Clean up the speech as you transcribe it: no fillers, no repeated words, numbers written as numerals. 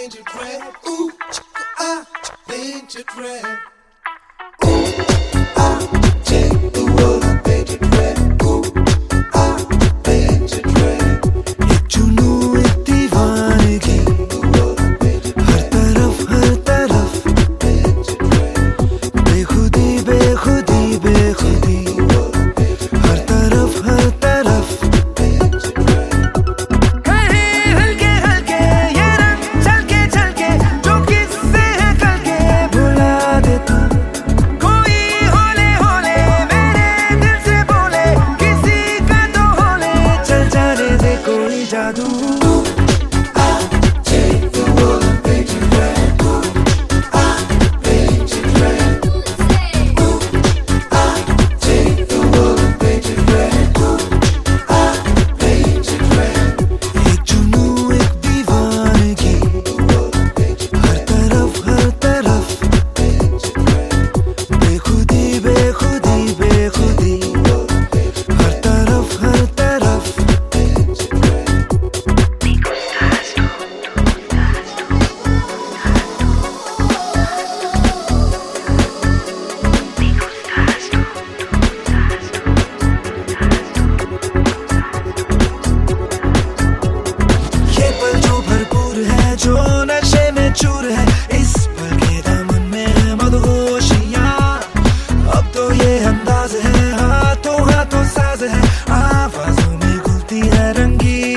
Benji Dread. Ooh, Benji Dread. Take the world, Benji Dread. Ooh, Benji Dread. एक जुनू एक दीवानगी, हर तरफ बेखुदी बेखुदी बेखुदी, हर तरफ कहीं हल्के हल्के ये रंग छलके छलके, जो किससे है कल के भुला दे तू। कोई होले होले मेरे दिल से बोले, किसी का तो होले, चल जाने दे कोई जादू। Take the world, Benji Dread. Benji Dread. Take the world, Benji Dread. Benji Dread. एक जुनू एक दीवानगी, हर तरफ बेखुदी बेखुदी बेखुदी, हर तरफ ये पल जो भरपूर है, जो नशे में चूर है, इस पल के दामन में है मदहोशियाँ। अब तो ये अंदाज है, हाथों हाथों साज है, आवाजों में घुलती है रंगी